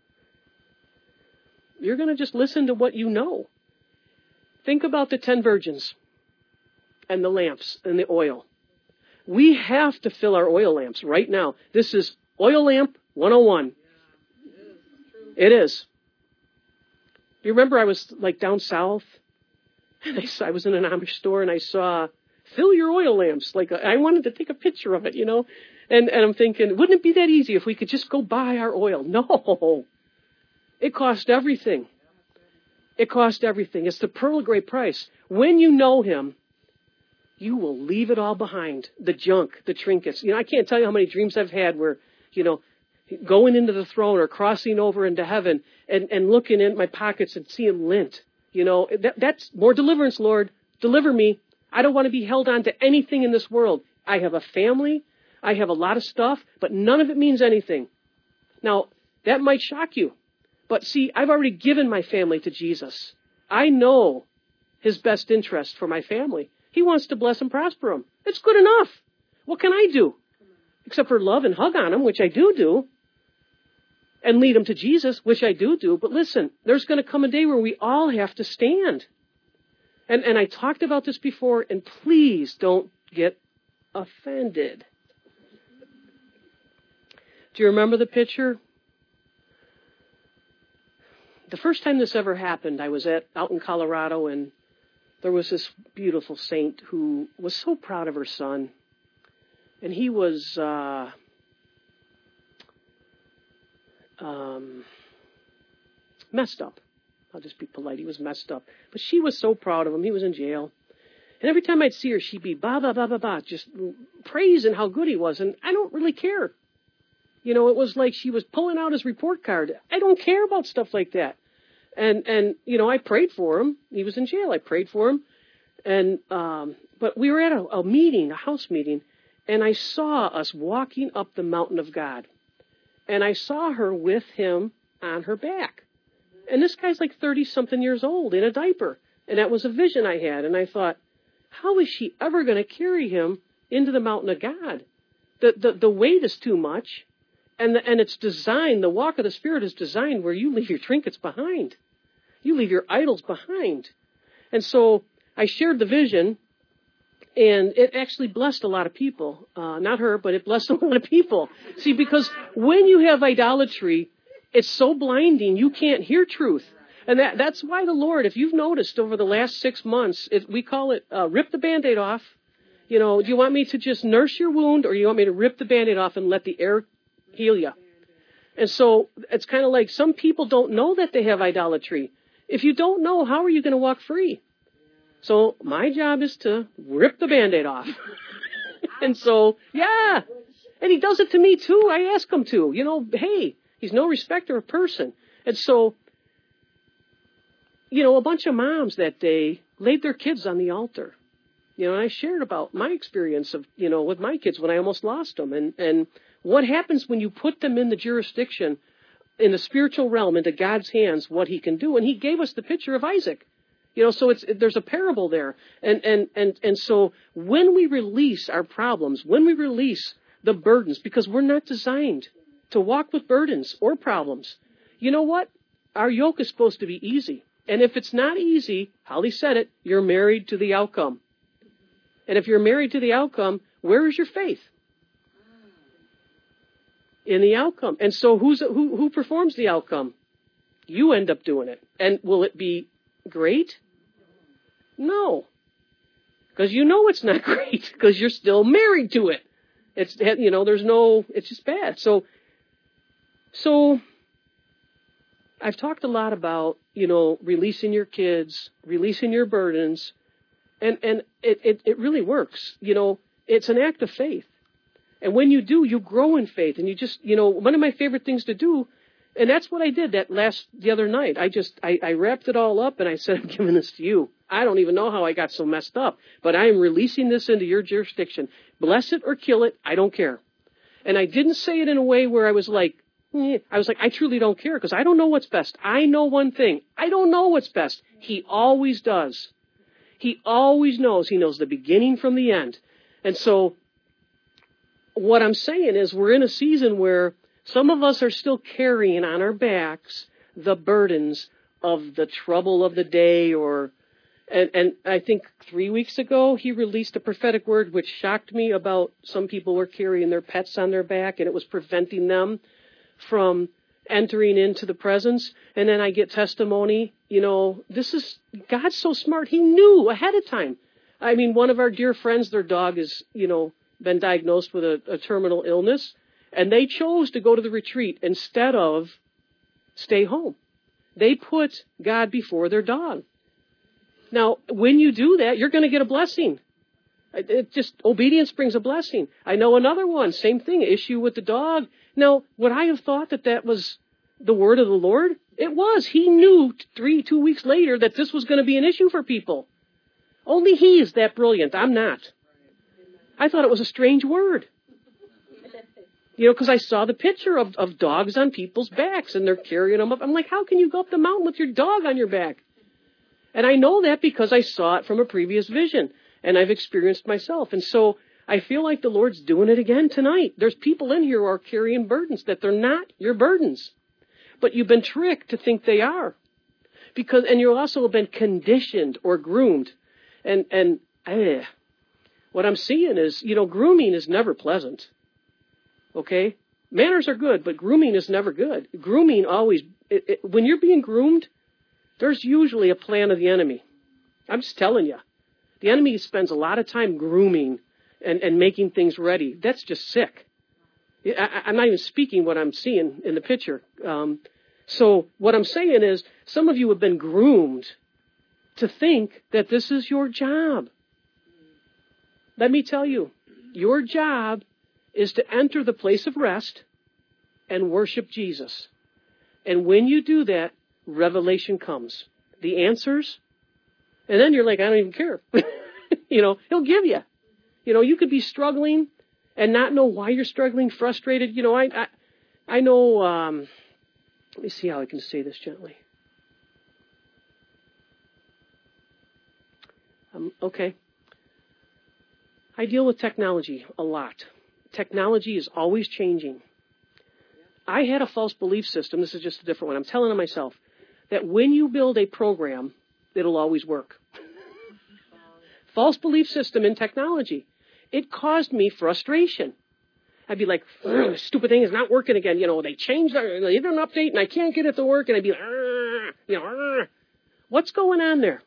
you're going to just listen to what you know. Think about the ten virgins and the lamps and the oil. We have to fill our oil lamps right now. This is oil lamp one oh one. It is. You remember I was like down south and I, saw, I was in an Amish store and I saw fill your oil lamps. Like I wanted to take a picture of it, you know. And, and I'm thinking, wouldn't it be that easy if we could just go buy our oil? No. It cost everything. It cost everything. It's the pearl of great price. When you know him, you will leave it all behind. The junk, the trinkets. You know, I can't tell you how many dreams I've had where, you know, going into the throne or crossing over into heaven and, and looking in my pockets and seeing lint. You know, that, that's more deliverance, Lord. Deliver me. I don't want to be held on to anything in this world. I have a family. I have a lot of stuff, but none of it means anything. Now, that might shock you. But see, I've already given my family to Jesus. I know his best interest for my family. He wants to bless and prosper them. It's good enough. What can I do? Except for love and hug on them, which I do do. And lead them to Jesus, which I do do. But listen, there's going to come a day where we all have to stand. And, and I talked about this before, and please don't get offended. Do you remember the picture? The first time this ever happened, I was at out in Colorado, and there was this beautiful saint who was so proud of her son. And he was uh, um, messed up. I'll just be polite. He was messed up. But she was so proud of him. He was in jail. And every time I'd see her, she'd be ba, ba, ba, ba, ba, just praising how good he was. And I don't really care. You know, it was like she was pulling out his report card. I don't care about stuff like that. And, and you know, I prayed for him. He was in jail. I prayed for him. And um, but we were at a, a meeting, a house meeting, and I saw us walking up the mountain of God. And I saw her with him on her back. And this guy's like thirty-something years old in a diaper. And that was a vision I had. And I thought, how is she ever going to carry him into the mountain of God? The, the, the weight is too much. And the, and it's designed, the walk of the Spirit is designed where you leave your trinkets behind. You leave your idols behind. And so I shared the vision, and it actually blessed a lot of people. Uh, not her, but it blessed a lot of people. See, because when you have idolatry, it's so blinding, you can't hear truth. And that, that's why the Lord, if you've noticed over the last six months, it, we call it uh, rip the Band-Aid off. You know, do you want me to just nurse your wound, or do you want me to rip the Band-Aid off and let the air heal you? And so it's kind of like some people don't know that they have idolatry. If you don't know, how are you going to walk free? So my job is to rip the Band-Aid off. And so, yeah. And he does it to me too. I ask him to. You know, hey, he's no respecter of person. And so, you know, a bunch of moms that day laid their kids on the altar. You know, and I shared about my experience of, you know, with my kids when I almost lost them. And, and what happens when you put them in the jurisdiction, in the spiritual realm, into God's hands, what he can do. And he gave us the picture of Isaac. You know, so it's, there's a parable there. And, and, and, and so when we release our problems, when we release the burdens, because we're not designed to walk with burdens or problems, you know what? Our yoke is supposed to be easy. And if it's not easy, Holly said it, you're married to the outcome. And if you're married to the outcome, where is your faith? in the outcome. And so who's who who performs the outcome? You end up doing it. And will it be great? No. Because you know it's not great, because you're still married to it. It's, you know, there's no, it's just bad. So, so I've talked a lot about, you know, releasing your kids, releasing your burdens, and, and it, it, it really works. You know, it's an act of faith. And when you do, you grow in faith. And you just, you know, one of my favorite things to do, and that's what I did that last, the other night. I just, I, I wrapped it all up and I said, I'm giving this to you. I don't even know how I got so messed up, but I am releasing this into your jurisdiction. Bless it or kill it, I don't care. And I didn't say it in a way where I was like, eh. I was like, I truly don't care, because I don't know what's best. I know one thing. I don't know what's best. He always does. He always knows. He knows the beginning from the end. And so what I'm saying is we're in a season where some of us are still carrying on our backs the burdens of the trouble of the day, or And, and I think three weeks ago, he released a prophetic word which shocked me about some people were carrying their pets on their back, and it was preventing them from entering into the presence. And then I get testimony, you know, this is, God's so smart. He knew ahead of time. I mean, one of our dear friends, their dog is, you know, been diagnosed with a, a terminal illness, and they chose to go to the retreat instead of stay home. They put God before their dog. Now, when you do that, you're going to get a blessing. It just, obedience brings a blessing. I know another one, same thing, issue with the dog. Now, would I have thought that that was the word of the Lord? It was. He knew three, two weeks later that this was going to be an issue for people. Only he is that brilliant. I'm not. I thought it was a strange word. You know, because I saw the picture of, of dogs on people's backs, and they're carrying them up. I'm like, how can you go up the mountain with your dog on your back? And I know that because I saw it from a previous vision, and I've experienced myself. And so I feel like the Lord's doing it again tonight. There's people in here who are carrying burdens that they're not your burdens, but you've been tricked to think they are, because, and you also have been conditioned or groomed. And, and, eh, what I'm seeing is, you know, grooming is never pleasant. Okay? Manners are good, but grooming is never good. Grooming always, it, it, when you're being groomed, there's usually a plan of the enemy. I'm just telling you. The enemy spends a lot of time grooming and, and making things ready. That's just sick. I, I'm not even speaking what I'm seeing in the picture. Um, so what I'm saying is, some of you have been groomed to think that this is your job. Let me tell you, your job is to enter the place of rest and worship Jesus. And when you do that, revelation comes. The answers. And then you're like, I don't even care. You know, he'll give you. You know, you could be struggling and not know why you're struggling, frustrated. You know, I I, I know, um, let me see how I can say this gently. Um, okay. I deal with technology a lot. Technology is always changing. I had a false belief system. This is just a different one. I'm telling myself that when you build a program, it'll always work. False belief system in technology. It caused me frustration. I'd be like, this stupid thing is not working again. You know, they changed, they did an update and I can't get it to work. And I'd be like, you know, what's going on there?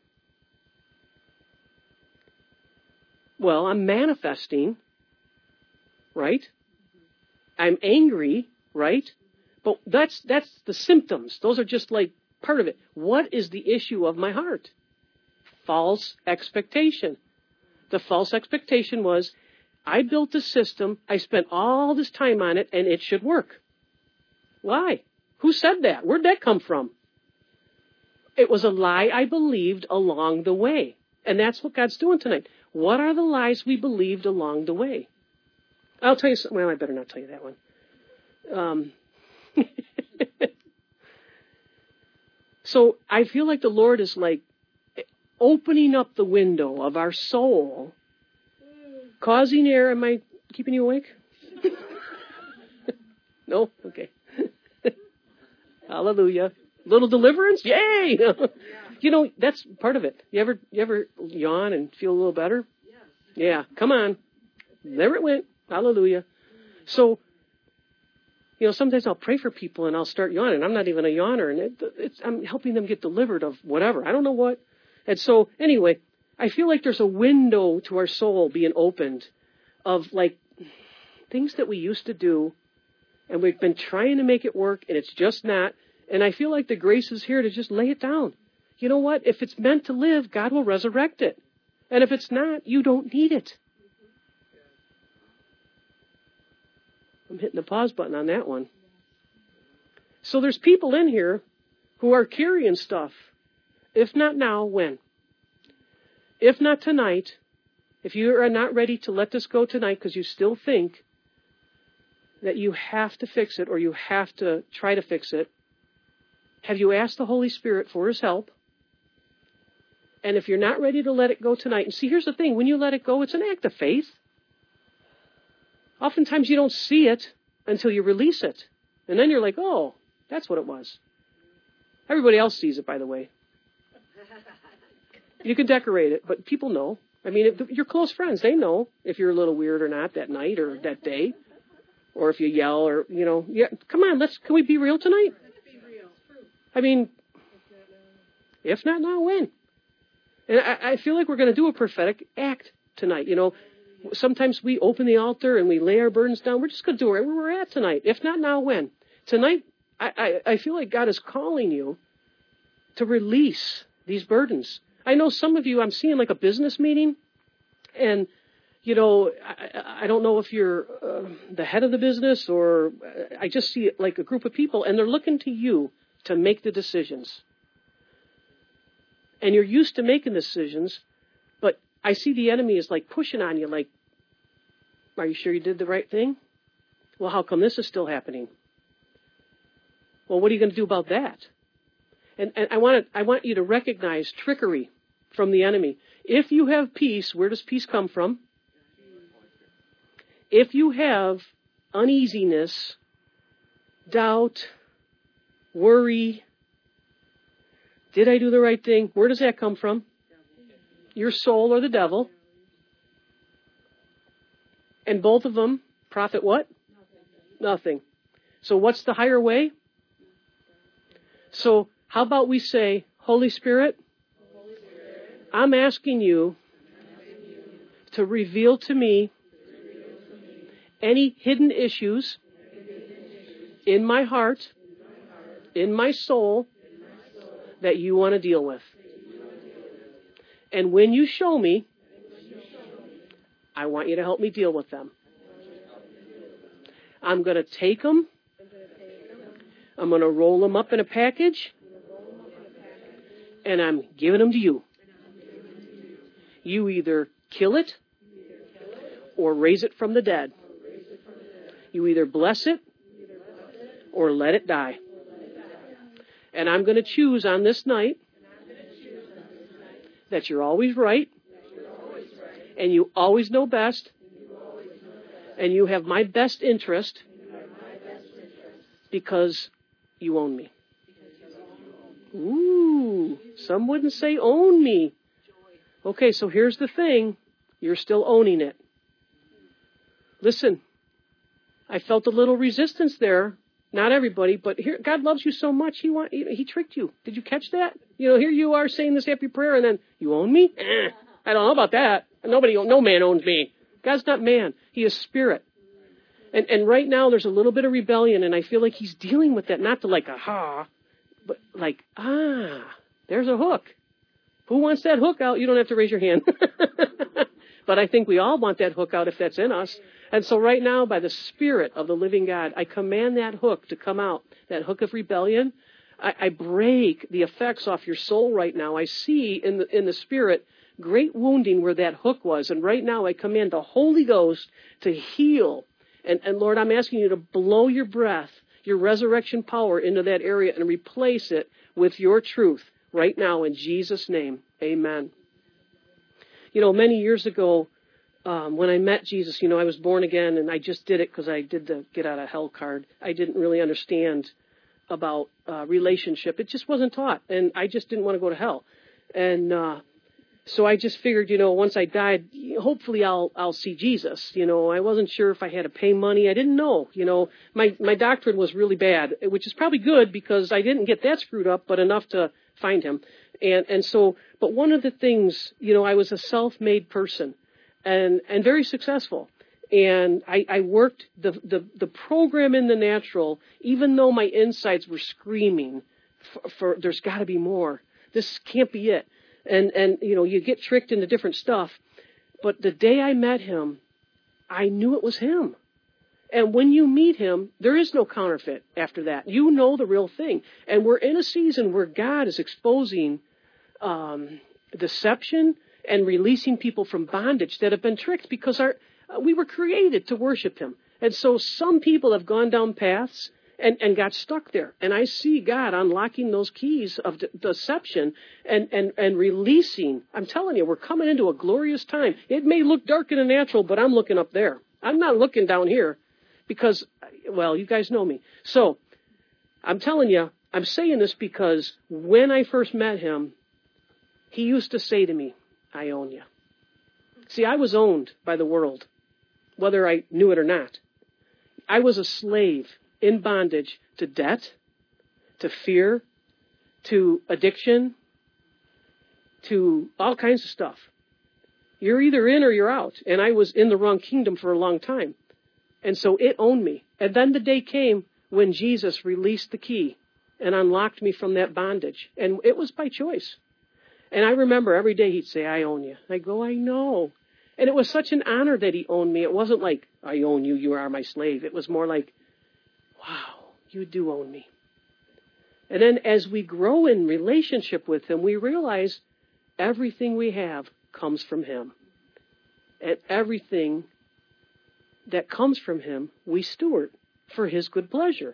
Well, I'm manifesting, right? I'm angry, right? But that's that's the symptoms. Those are just like part of it. What is the issue of my heart? False expectation. The false expectation was, I built a system, I spent all this time on it, and it should work. Why? Who said that? Where'd that come from? It was a lie I believed along the way. And that's what God's doing tonight. What are the lies we believed along the way? I'll tell you something. Well, I better not tell you that one. Um, so I feel like the Lord is like opening up the window of our soul, causing air. Am I keeping you awake? No? Okay. Hallelujah. Little deliverance? Yay! You know, that's part of it. You ever you ever yawn and feel a little better? Yes. Yeah, come on. There it went. Hallelujah. So, You know, sometimes I'll pray for people and I'll start yawning. I'm not even a yawner, and it, it's, I'm helping them get delivered of whatever. I don't know what. And so, anyway, I feel like there's a window to our soul being opened of, like, things that we used to do, and we've been trying to make it work, and it's just not. And I feel like the grace is here to just lay it down. You know what? If it's meant to live, God will resurrect it. And if it's not, you don't need it. I'm hitting the pause button on that one. So there's people in here who are carrying stuff. If not now, when? If not tonight, if you are not ready to let this go tonight because you still think that you have to fix it or you have to try to fix it, have you asked the Holy Spirit for His help? And if you're not ready to let it go tonight, and see, here's the thing, when you let it go, it's an act of faith. Oftentimes you don't see it until you release it. And then you're like, oh, that's what it was. Everybody else sees it, by the way. You can decorate it, but people know. I mean, if your close friends, they know if you're a little weird or not that night or that day. Or if you yell or, you know, yeah, come on, let's, can we be real tonight? Let's be real. I mean, if not now, when? And I, I feel like we're going to do a prophetic act tonight, you know. Sometimes we open the altar and we lay our burdens down. We're just going to do it right where we're at tonight. If not now, when? Tonight, I, I, I feel like God is calling you to release these burdens. I know some of you, I'm seeing like a business meeting, and, you know, I, I don't know if you're uh, the head of the business, or I just see it like a group of people, and they're looking to you to make the decisions. And you're used to making decisions, but I see the enemy is like pushing on you, like, are you sure you did the right thing? Well, how come this is still happening? Well, what are you going to do about that? And, and I want to, I want you to recognize trickery from the enemy. If you have peace, where does peace come from? If you have uneasiness, doubt, worry, did I do the right thing? Where does that come from? Your soul or the devil. And both of them profit what? Nothing. Nothing. So what's the higher way? So how about we say, Holy Spirit, Holy Spirit, I'm asking you, I'm asking you to reveal to me, to reveal to me any hidden issues, any hidden issues in my heart, in my, heart, in my soul, in my soul that you want to deal with. And when you show me, I want you to help me deal with them. I'm going to take them. I'm going to roll them up in a package. And I'm giving them to you. You either kill it or raise it from the dead. You either bless it or let it die. And I'm going to choose on this night that you're always right, and you always know best, and you have my best interest because you own me. Ooh, some wouldn't say own me. Okay, so here's the thing. You're still owning it. Listen, I felt a little resistance there. Not everybody, but here, God loves you so much, he want, he tricked you. Did you catch that? You know, here you are saying this happy prayer, and then, you own me? Eh, I don't know about that. Nobody, no man owns me. God's not man. He is spirit. And and right now there's a little bit of rebellion, and I feel like he's dealing with that, not to like, aha, but like, ah, there's a hook. Who wants that hook out? You don't have to raise your hand. But I think we all want that hook out if that's in us. And so right now, by the Spirit of the living God, I command that hook to come out, that hook of rebellion. I, I break the effects off your soul right now. I see in the in the Spirit great wounding where that hook was. And right now, I command the Holy Ghost to heal. And, and Lord, I'm asking you to blow your breath, your resurrection power into that area and replace it with your truth right now in Jesus' name. Amen. You know, many years ago, um, when I met Jesus, you know, I was born again, and I just did it because I did the get out of hell card. I didn't really understand about uh, relationship. It just wasn't taught, and I just didn't want to go to hell. And uh, So I just figured, you know, once I died, hopefully I'll I'll see Jesus. You know, I wasn't sure if I had to pay money. I didn't know. You know, my my doctrine was really bad, which is probably good because I didn't get that screwed up, but enough to find him. And and so, but one of the things, you know, I was a self-made person, and and very successful. And I, I worked the, the the program in the natural, even though my insides were screaming for, for there's got to be more. This can't be it. And, and, you know, you get tricked into different stuff. But the day I met him, I knew it was him. And when you meet him, there is no counterfeit after that. You know the real thing. And we're in a season where God is exposing um, deception and releasing people from bondage that have been tricked because our, uh, we were created to worship him. And so some people have gone down paths And, and got stuck there. And I see God unlocking those keys of de- deception and, and, and releasing. I'm telling you, we're coming into a glorious time. It may look dark in the natural, but I'm looking up there. I'm not looking down here because, well, you guys know me. So I'm telling you, I'm saying this because when I first met him, he used to say to me, I own you. See, I was owned by the world, whether I knew it or not. I was a slave in bondage to debt, to fear, to addiction, to all kinds of stuff. You're either in or you're out. And I was in the wrong kingdom for a long time. And so it owned me. And then the day came when Jesus released the key and unlocked me from that bondage. And it was by choice. And I remember every day he'd say, I own you. I go, I know. And it was such an honor that he owned me. It wasn't like, I own you, you are my slave. It was more like, wow, you do own me. And then as we grow in relationship with him, we realize everything we have comes from him. And everything that comes from him, we steward for his good pleasure.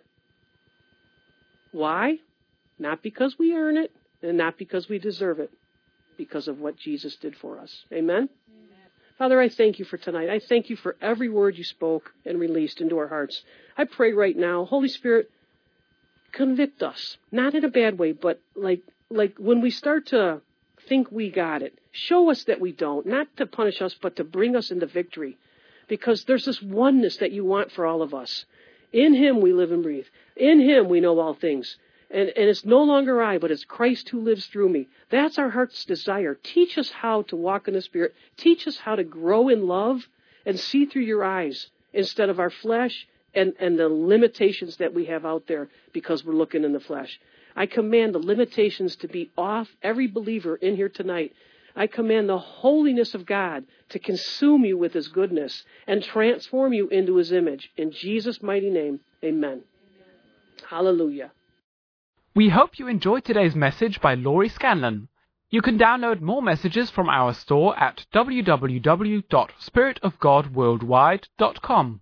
Why? Not because we earn it, and not because we deserve it, because of what Jesus did for us. Amen? Father, I thank you for tonight. I thank you for every word you spoke and released into our hearts. I pray right now, Holy Spirit, convict us. Not in a bad way, but like like when we start to think we got it, show us that we don't. Not to punish us, but to bring us into victory. Because there's this oneness that you want for all of us. In him we live and breathe. In him we know all things. And, and it's no longer I, but it's Christ who lives through me. That's our heart's desire. Teach us how to walk in the Spirit. Teach us how to grow in love and see through your eyes instead of our flesh and, and the limitations that we have out there because we're looking in the flesh. I command the limitations to be off every believer in here tonight. I command the holiness of God to consume you with his goodness and transform you into his image. In Jesus' mighty name, amen. Amen. Hallelujah. We hope you enjoyed today's message by Laurie Scanlon. You can download more messages from our store at w w w dot spirit of god worldwide dot com.